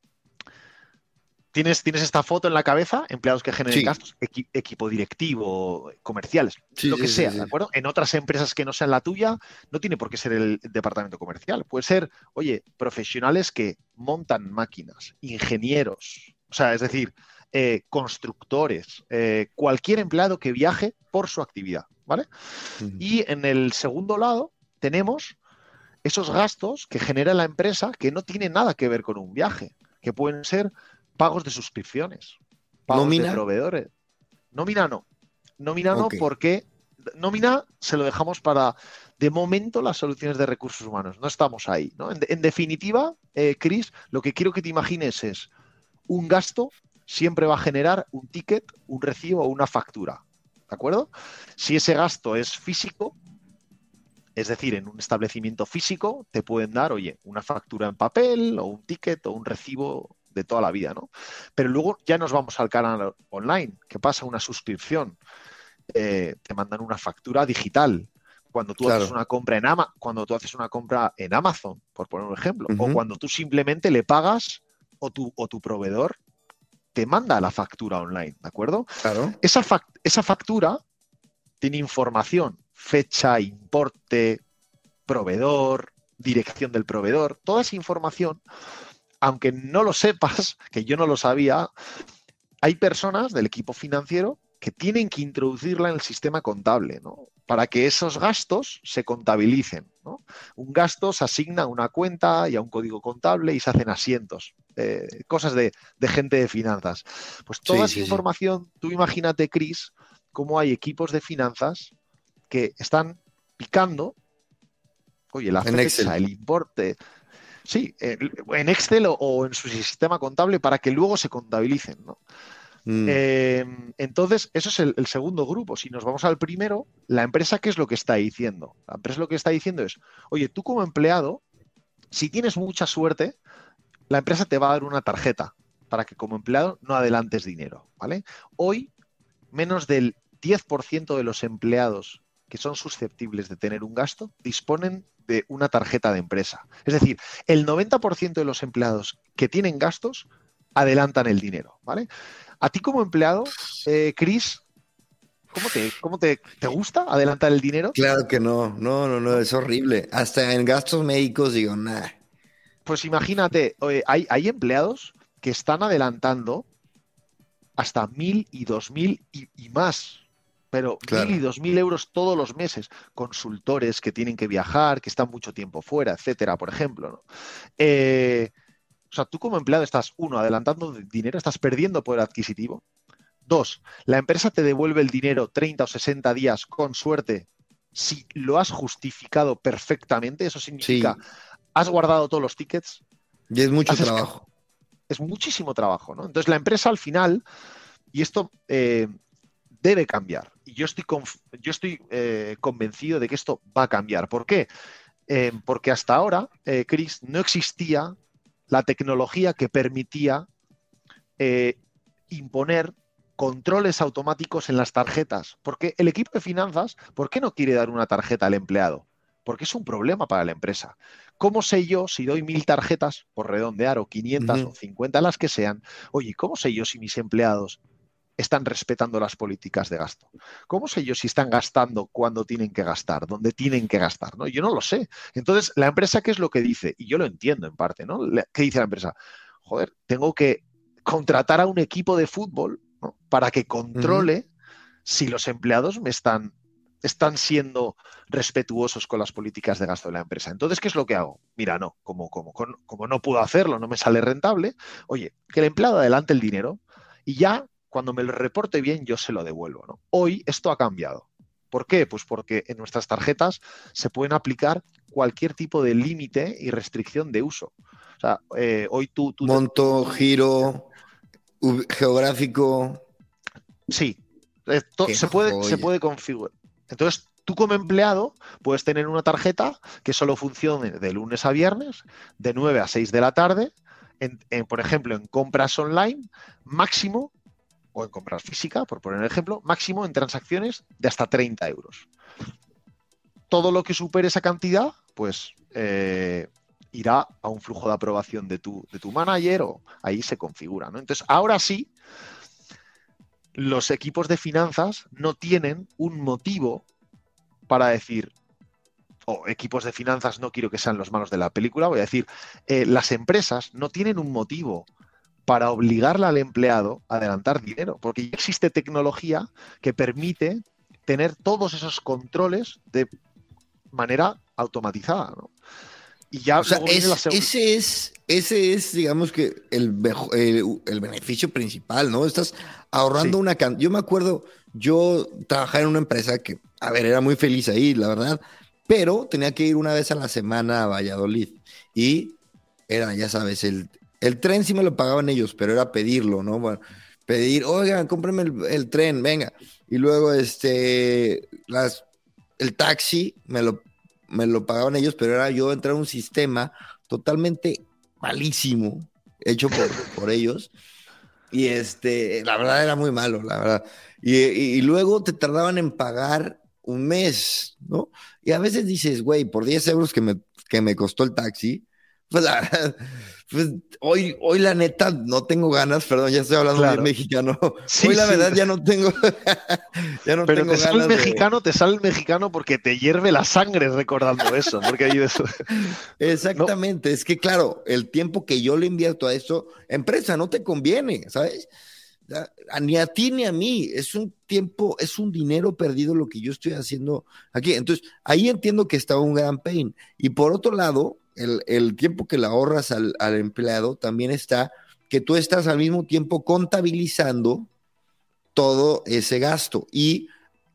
¿Tienes, ¿Tienes esta foto en la cabeza? Empleados que generen sí. gastos, equi, equipo directivo, comerciales, sí, lo que sí, sea, sí, ¿de acuerdo? En otras empresas que no sean la tuya, no tiene por qué ser el departamento comercial. Puede ser, oye, profesionales que montan máquinas, ingenieros, o sea, es decir, eh, constructores, eh, cualquier empleado que viaje por su actividad, ¿vale? Uh-huh. Y en el segundo lado tenemos esos gastos que genera la empresa que no tienen nada que ver con un viaje, que pueden ser pagos de suscripciones, pagos ¿Nómina? de proveedores. Nómina no. Nómina no okay. porque nómina se lo dejamos para, de momento, las soluciones de recursos humanos. No estamos ahí, ¿no? En, en definitiva, eh, Chris, lo que quiero que te imagines es un gasto siempre va a generar un ticket, un recibo o una factura. ¿De acuerdo? Si ese gasto es físico, es decir, en un establecimiento físico, te pueden dar, oye, una factura en papel o un ticket o un recibo de toda la vida, ¿no? Pero luego ya nos vamos al canal online. ¿Qué pasa? Una suscripción. Eh, te mandan una factura digital. Cuando tú, claro. haces una compra en Ama- cuando tú haces una compra en Amazon, por poner un ejemplo, uh-huh. o cuando tú simplemente le pagas o tu, o tu proveedor te manda la factura online, ¿de acuerdo? Claro. Esa, fac- esa factura tiene información, fecha, importe, proveedor, dirección del proveedor, toda esa información, aunque no lo sepas, que yo no lo sabía, hay personas del equipo financiero que tienen que introducirla en el sistema contable, ¿no? Para que esos gastos se contabilicen, ¿no? Un gasto se asigna a una cuenta y a un código contable y se hacen asientos, eh, cosas de, de gente de finanzas. Pues toda Sí, esa sí, sí. información, tú imagínate, Chris, cómo hay equipos de finanzas que están picando, oye, la En fecha, Excel. el importe, sí, en Excel o, o en su sistema contable para que luego se contabilicen, ¿no? Mm. Eh, entonces, eso es el, el segundo grupo. Si nos vamos al primero, la empresa, ¿qué es lo que está diciendo? La empresa lo que está diciendo es, oye, tú como empleado, si tienes mucha suerte, la empresa te va a dar una tarjeta para que como empleado no adelantes dinero, ¿vale? Hoy, menos del diez por ciento de los empleados que son susceptibles de tener un gasto disponen de una tarjeta de empresa. Es decir, el noventa por ciento de los empleados que tienen gastos adelantan el dinero, ¿vale? A ti como empleado, eh, Chris, ¿cómo te, cómo te, te gusta adelantar el dinero? Claro que no, no, no, no, ¿No? es horrible. Hasta en gastos médicos digo, nah. Pues imagínate, oye, hay, hay empleados que están adelantando hasta mil y dos mil y, y más, pero mil y Claro. dos mil euros todos los meses. Consultores que tienen que viajar, que están mucho tiempo fuera, etcétera, por ejemplo, ¿no? Eh, o sea, tú como empleado estás, uno, adelantando dinero, estás perdiendo poder adquisitivo. Dos, la empresa te devuelve el dinero treinta o sesenta días con suerte si lo has justificado perfectamente. Eso significa, Sí, has guardado todos los tickets, y es mucho has es, trabajo. es muchísimo trabajo, ¿no? Entonces la empresa al final, y esto eh, debe cambiar, y yo estoy, conf- yo estoy eh, convencido de que esto va a cambiar. ¿Por qué? Eh, porque hasta ahora, eh, Chris, no existía la tecnología que permitía eh, imponer controles automáticos en las tarjetas. Porque el equipo de finanzas, ¿por qué no quiere dar una tarjeta al empleado? Porque es un problema para la empresa. ¿Cómo sé yo si doy mil tarjetas, por redondear, o quinientas o Ujú. cincuenta, las que sean? Oye, ¿cómo sé yo si mis empleados están respetando las políticas de gasto? ¿Cómo sé yo si están gastando cuando tienen que gastar, dónde tienen que gastar? ¿No? Yo no lo sé. Entonces, la empresa, ¿qué es lo que dice? Y yo lo entiendo en parte, ¿no? ¿Qué dice la empresa? Joder, tengo que contratar a un equipo de fútbol, ¿no? Para que Ujú. controle si los empleados me están, están siendo respetuosos con las políticas de gasto de la empresa. Entonces, ¿qué es lo que hago? Mira, no, como, como, como no puedo hacerlo, no me sale rentable, oye, que el empleado adelante el dinero y ya cuando me lo reporte bien yo se lo devuelvo, ¿no? Hoy esto ha cambiado. ¿Por qué? Pues porque en nuestras tarjetas se pueden aplicar cualquier tipo de límite y restricción de uso. O sea, eh, hoy tú, tú, Monto, tú giro, ub- geográfico. sí, esto Qué se puede, se joya. puede configurar. Entonces, tú como empleado puedes tener una tarjeta que solo funcione de lunes a viernes, de nueve a seis de la tarde, en, en, por ejemplo, en compras online, máximo, o en compras física, por poner un ejemplo, máximo en transacciones de hasta treinta euros. Todo lo que supere esa cantidad, pues eh, irá a un flujo de aprobación de tu, de tu manager o ahí se configura, ¿no? Entonces, ahora sí, los equipos de finanzas no tienen un motivo para decir, o oh, equipos de finanzas no quiero que sean los malos de la película, voy a decir, eh, las empresas no tienen un motivo para obligarle al empleado a adelantar dinero, porque ya existe tecnología que permite tener todos esos controles de manera automatizada, ¿no? Y ya O sea, luego viene la es, segunda. ese es, ese es, digamos que el, mejo- el, el beneficio principal, ¿no? Estás ahorrando Sí, una cantidad. Yo me acuerdo, yo trabajaba en una empresa que, a ver, era muy feliz ahí, la verdad, pero tenía que ir una vez a la semana a Valladolid. Y era, ya sabes, el, el tren sí me lo pagaban ellos, pero era pedirlo, ¿no? Bueno, pedir, oigan, cómprenme el, el tren, venga. Y luego, este, las, el taxi me lo me lo pagaban ellos, pero era yo entrar a un sistema totalmente malísimo, hecho por, por ellos. Y este, la verdad era muy malo, la verdad. Y, y, y luego te tardaban en pagar un mes, ¿no? Y a veces dices, güey, por diez euros que me, que me costó el taxi, Pues, la verdad, pues hoy, hoy la neta no tengo ganas, perdón, ya estoy hablando Claro. bien mexicano. Sí, Hoy la sí. verdad ya no tengo, ya no Pero tengo te sale el ganas de... mexicano, te sale el mexicano porque te hierve la sangre recordando eso, porque hay eso. No, Exactamente, es que claro, el tiempo que yo le invierto a esto, empresa, no te conviene, ¿sabes? A- Ni a ti ni a mí, es un tiempo, es un dinero perdido lo que yo estoy haciendo aquí. Entonces, ahí entiendo que está un gran pain. Y por otro lado, el, el tiempo que le ahorras al, al empleado también está que tú estás al mismo tiempo contabilizando todo ese gasto y,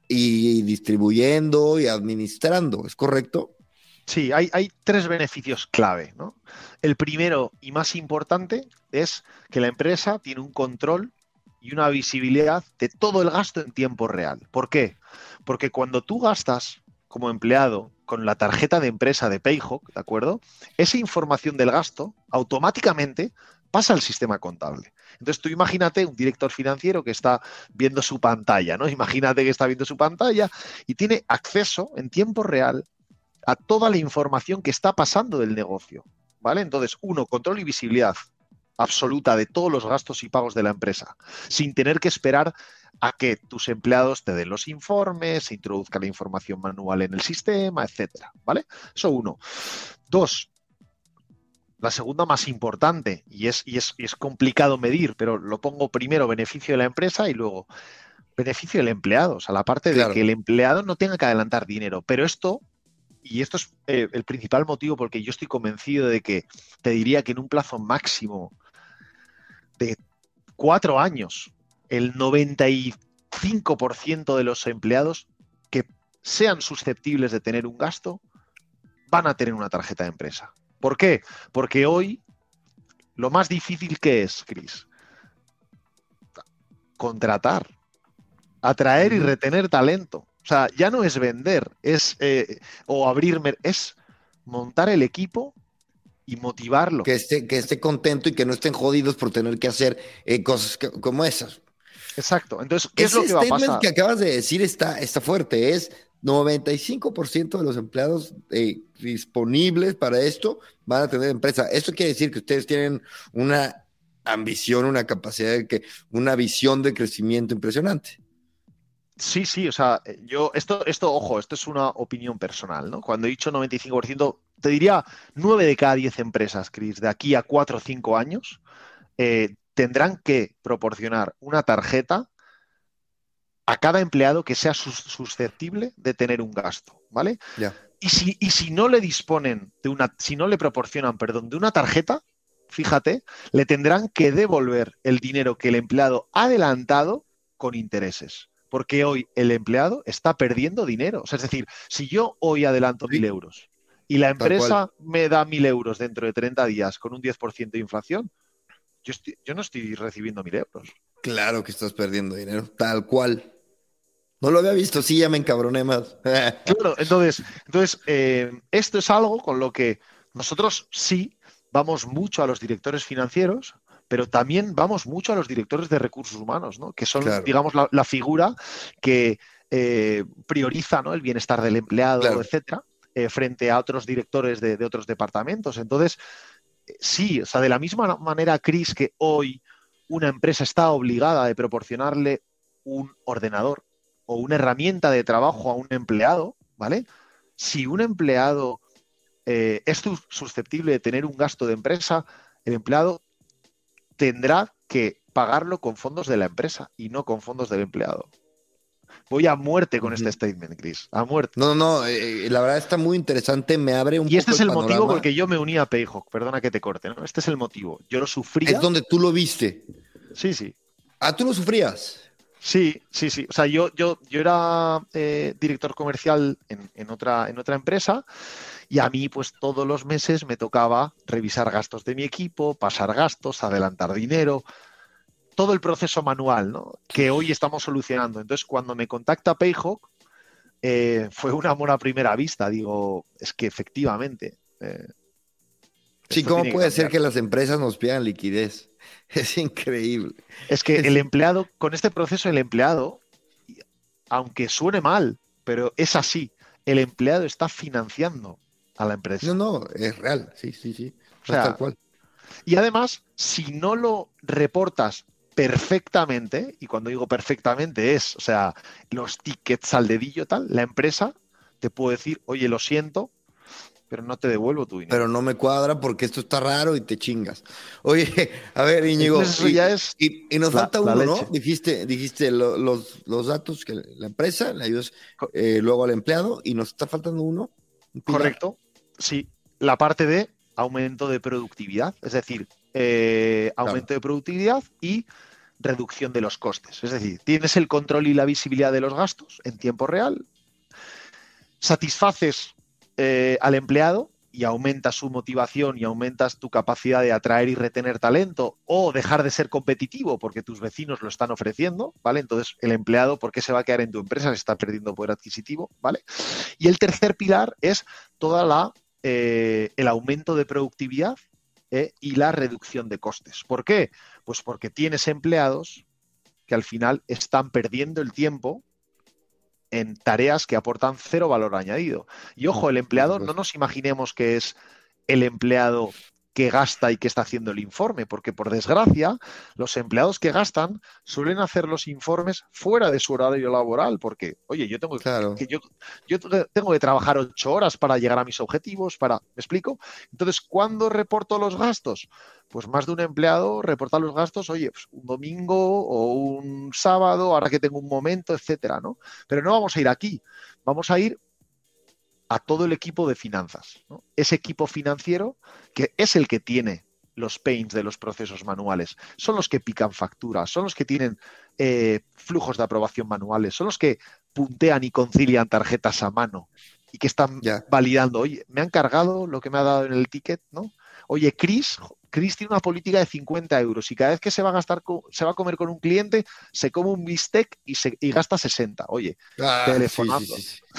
y distribuyendo y administrando, ¿es correcto? sí, hay, hay tres beneficios clave, ¿no? El primero y más importante es que la empresa tiene un control y una visibilidad de todo el gasto en tiempo real. ¿Por qué? Porque cuando tú gastas como empleado con la tarjeta de empresa de Payhawk, ¿de acuerdo? Esa información del gasto automáticamente pasa al sistema contable. Entonces tú imagínate un director financiero que está viendo su pantalla, ¿no? Imagínate que está viendo su pantalla y tiene acceso en tiempo real a toda la información que está pasando del negocio, ¿vale? Entonces, uno, control y visibilidad absoluta de todos los gastos y pagos de la empresa, sin tener que esperar a que tus empleados te den los informes, se introduzca la información manual en el sistema, etcétera, ¿vale? Eso uno. Dos, la segunda más importante, y es, y es, y es complicado medir, pero lo pongo primero beneficio de la empresa y luego beneficio del empleado, o sea, la parte de que Claro. el empleado no tenga que adelantar dinero, pero esto y esto es eh, el principal motivo porque yo estoy convencido de que te diría que en un plazo máximo de cuatro años, el noventa y cinco por ciento de los empleados que sean susceptibles de tener un gasto van a tener una tarjeta de empresa. ¿Por qué? Porque hoy lo más difícil que es, Chris, contratar, atraer y Ujú. retener talento. O sea, ya no es vender, es eh, o abrir, es montar el equipo y motivarlo. Que esté, que esté contento y que no estén jodidos por tener que hacer eh, cosas que- como esas. Exacto. Entonces, ¿qué es lo Ese que va a statement pasar? que acabas de decir está, está fuerte. Es noventa y cinco por ciento de los empleados eh, disponibles para esto van a tener empresa. Esto quiere decir que ustedes tienen una ambición, una capacidad de que, una visión de crecimiento impresionante. Sí, sí, o sea, yo, esto, esto, ojo, esto es una opinión personal, ¿no? Cuando he dicho noventa y cinco por ciento, te diría nueve de cada diez empresas, Chris, de aquí a cuatro o cinco años, eh, tendrán que proporcionar una tarjeta a cada empleado que sea sus- susceptible de tener un gasto, ¿vale? Ya. Y si, y si no le disponen de una, si no le proporcionan, perdón, de una tarjeta, fíjate, le tendrán que devolver el dinero que el empleado ha adelantado con intereses. Porque hoy el empleado está perdiendo dinero. O sea, es decir, si yo hoy adelanto mil Sí, euros y la tal cual. empresa me da mil euros dentro de treinta días con un diez por ciento de inflación, yo, estoy- yo no estoy recibiendo mil euros. Claro que estás perdiendo dinero, tal cual. No lo había visto, sí, ya me encabroné más. Claro, entonces, entonces eh, esto es algo con lo que nosotros sí vamos mucho a los directores financieros, pero también vamos mucho a los directores de recursos humanos, ¿no? Que son, Claro, digamos, la, la figura que eh, prioriza, ¿no? El bienestar del empleado, claro. etcétera, eh, frente a otros directores de, de otros departamentos. Entonces, eh, sí, o sea, de la misma manera, Chris, que hoy una empresa está obligada de proporcionarle un ordenador o una herramienta de trabajo a un empleado, ¿vale? Si un empleado eh, es susceptible de tener un gasto de empresa, el empleado tendrá que pagarlo con fondos de la empresa y no con fondos del empleado. Voy a muerte con este Ujú. statement, Chris, a muerte. No, no, no, eh, la verdad está muy interesante, me abre un Y este poco es el el motivo por el panorama. que yo me uní a Payhawk, perdona que te corte, ¿no? Este es el motivo. Yo lo Es sufría, donde tú lo viste. sí, sí, Ah, tú lo sufrías. sí, sí, sí. O sea, yo, yo, yo era eh, director comercial en, en otra, en otra empresa y a mí, pues todos los meses me tocaba revisar gastos de mi equipo, pasar gastos, adelantar dinero, todo el proceso manual, ¿no? Que hoy estamos solucionando. Entonces, cuando me contacta Payhawk, eh, fue un amor a primera vista. Digo, es que efectivamente, eh, Sí, esto ¿cómo tiene que puede ser cambiar. que las empresas nos pidan liquidez? Es increíble. Es que Es el in- empleado, con este proceso, el empleado, aunque suene mal, pero es así, el empleado está financiando a la No, empresa. no, es real. Sí, sí, sí. O sea, tal cual. Y además, si no lo reportas perfectamente, y cuando digo perfectamente es, o sea, los tickets al dedillo tal, la empresa te puede decir, oye, lo siento, pero no te devuelvo tu dinero. Pero no me cuadra porque esto está raro y te chingas. Oye, a ver, Íñigo, Entonces eso y, ya es y- y nos la, falta la uno, leche. ¿no? Dijiste, dijiste lo- los, los datos que la empresa le ayudas Co- eh, luego al empleado y nos está faltando uno, un pilar. Correcto, sí. La parte de aumento de productividad, es decir, eh, Claro, aumento de productividad y reducción de los costes. Es decir, tienes el control y la visibilidad de los gastos en tiempo real, satisfaces eh, al empleado y aumentas su motivación y aumentas tu capacidad de atraer y retener talento o dejar de ser competitivo porque tus vecinos lo están ofreciendo, ¿vale? Entonces, el empleado, ¿por qué se va a quedar en tu empresa? Se está perdiendo poder adquisitivo, ¿vale? Y el tercer pilar es toda la eh, el aumento de productividad eh, y la reducción de costes. ¿Por qué? Pues porque tienes empleados que al final están perdiendo el tiempo en tareas que aportan cero valor añadido. Y ojo, el por empleado no supuesto. nos imaginemos que es el empleado que gasta y que está haciendo el informe, porque por desgracia los empleados que gastan suelen hacer los informes fuera de su horario laboral, porque, oye, yo tengo Claro, que, yo, yo tengo que trabajar ocho horas para llegar a mis objetivos, para, ¿me explico? Entonces, ¿cuándo reporto los gastos? Pues más de un empleado reporta los gastos, oye, pues un domingo o un sábado, ahora que tengo un momento, etcétera, ¿no? Pero no vamos a ir aquí, vamos a ir a todo el equipo de finanzas, ¿no? Ese equipo financiero que es el que tiene los pains de los procesos manuales, son los que pican facturas, son los que tienen eh, flujos de aprobación manuales, son los que puntean y concilian tarjetas a mano y que están ya. validando, oye, me han cargado lo que me ha dado en el ticket, ¿no? Oye, Chris, Chris tiene una política de cincuenta euros y cada vez que se va a gastar, con, se va a comer con un cliente, se come un bistec y, se, y gasta sesenta. Oye, Ah, sí, sí, telefonando. sí, sí.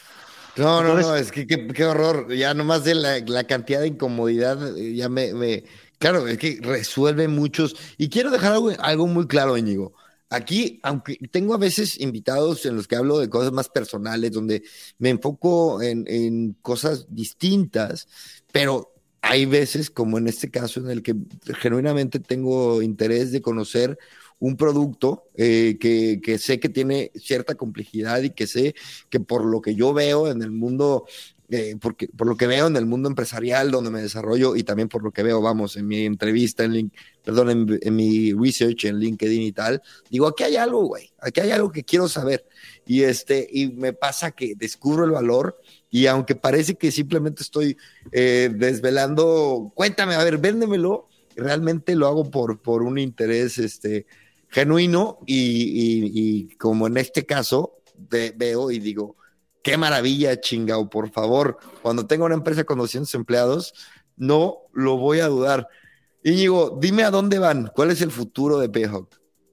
No, no, no, Entonces, es que qué, qué horror. Ya nomás de la, la cantidad de incomodidad, eh, ya me, me. Claro, es que resuelve muchos. Y quiero dejar algo, algo muy claro, Íñigo. Aquí, aunque tengo a veces invitados en los que hablo de cosas más personales, donde me enfoco en, en cosas distintas, pero hay veces, como en este caso, en el que genuinamente tengo interés de conocer un producto eh, que, que sé que tiene cierta complejidad y que sé que por lo que yo veo en el mundo, eh, porque, por lo que veo en el mundo empresarial donde me desarrollo y también por lo que veo, vamos, en mi entrevista, en link, perdón, en, en mi research en LinkedIn y tal, digo, aquí hay algo, güey, aquí hay algo que quiero saber. Y, este, y me pasa que descubro el valor y aunque parece que simplemente estoy eh, desvelando, cuéntame, a ver, véndemelo, realmente lo hago por, por un interés este, genuino y, y, y como en este caso de, veo y digo, qué maravilla, chingao, por favor, cuando tenga una empresa con doscientos empleados, no lo voy a dudar. Íñigo, dime a dónde van, cuál es el futuro de Payhawk.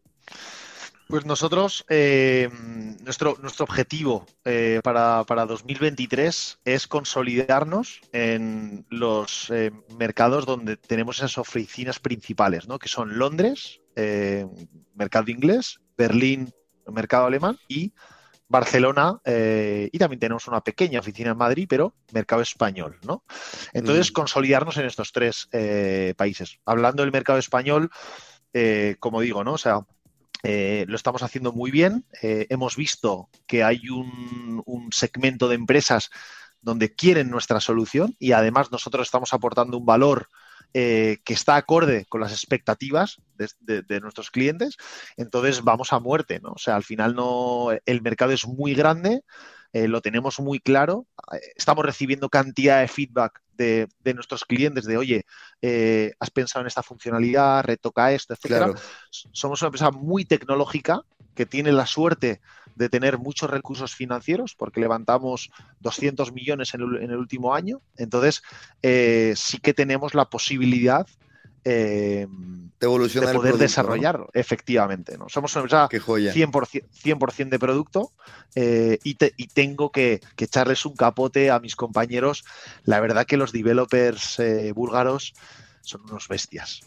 pues nosotros, eh, nuestro, nuestro objetivo eh, para, para dos mil veintitrés es consolidarnos en los eh, mercados donde tenemos esas oficinas principales, ¿no? Que son Londres, eh, mercado inglés, Berlín, mercado alemán y Barcelona, eh, y también tenemos una pequeña oficina en Madrid, pero mercado español, ¿no? Entonces, Mm, consolidarnos en estos tres eh, países. Hablando del mercado español, eh, como digo, ¿no? O sea, eh, lo estamos haciendo muy bien. Eh, hemos visto que hay un, un segmento de empresas donde quieren nuestra solución y además nosotros estamos aportando un valor eh, que está acorde con las expectativas de, de, de, nuestros clientes, entonces vamos a muerte, ¿no? O sea, al final no, el mercado es muy grande, eh, lo tenemos muy claro, estamos recibiendo cantidad de feedback de, de nuestros clientes de, oye, eh, has pensado en esta funcionalidad, retoca esto, etcétera. claro. Somos una empresa muy tecnológica que tiene la suerte de tener muchos recursos financieros porque levantamos doscientos millones en el, en el último año. Entonces, eh, sí que tenemos la posibilidad eh, Te evoluciona de el poder producto, desarrollarlo, ¿no? Efectivamente, ¿no? Somos una empresa Qué joya. cien por ciento, cien por ciento de producto eh, y, te, y tengo que, que echarles un capote a mis compañeros. La verdad que los developers eh, búlgaros son unos bestias.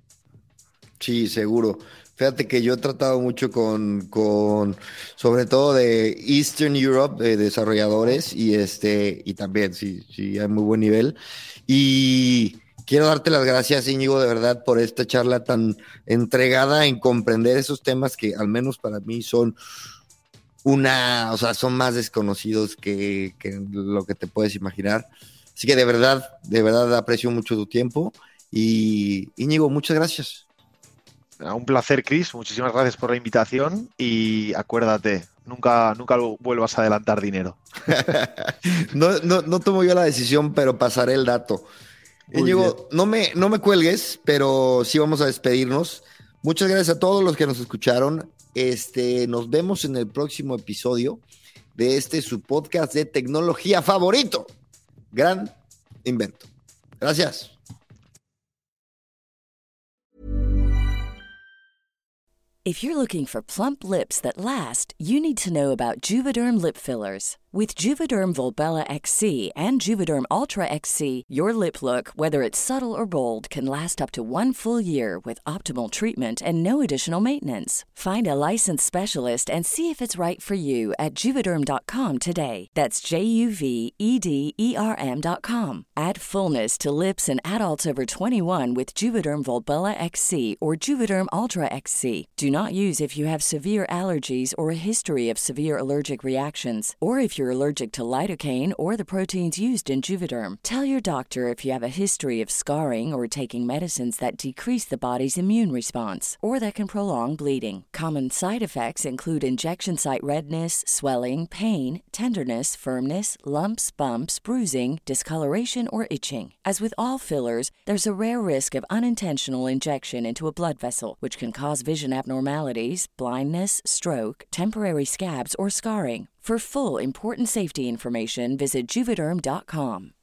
Sí, seguro. Fíjate que yo he tratado mucho con, con sobre todo de Eastern Europe, de desarrolladores, y este, y también, sí, sí, hay muy buen nivel. Y, Quiero darte las gracias, Íñigo, de verdad, por esta charla tan entregada en comprender esos temas que al menos para mí son una, o sea, son más desconocidos que, que lo que te puedes imaginar. Así que de verdad, de verdad aprecio mucho tu tiempo. Y Íñigo, muchas gracias. Un placer, Chris. Muchísimas gracias por la invitación y acuérdate, nunca, nunca vuelvas a adelantar dinero. no, no, no tomo yo la decisión, pero pasaré el dato. Íñigo, no me, no me cuelgues, pero sí vamos a despedirnos. Muchas gracias a todos los que nos escucharon. Este, nos vemos en el próximo episodio de este su podcast de tecnología favorito, Gran Invento. Gracias. If you're looking for plump lips that last, you need to know about Juvederm lip fillers. With Juvederm Volbella X C and Juvederm Ultra X C, your lip look, whether it's subtle or bold, can last up to one full year with optimal treatment and no additional maintenance. Find a licensed specialist and see if it's right for you at Juvederm dot com today. That's J U V E D E R M dot com. Add fullness to lips in adults over twenty-one with Juvederm Volbella X C or Juvederm Ultra X C. Do not use if you have severe allergies or a history of severe allergic reactions, or if you're allergic to lidocaine or the proteins used in Juvederm. Tell your doctor if you have a history of scarring or taking medicines that decrease the body's immune response or that can prolong bleeding. Common side effects include injection site redness, swelling, pain, tenderness, firmness, lumps, bumps, bruising, discoloration, or itching. As with all fillers, there's a rare risk of unintentional injection into a blood vessel, which can cause vision abnormalities, blindness, stroke, temporary scabs, or scarring. For full, important safety information, visit Juvederm dot com.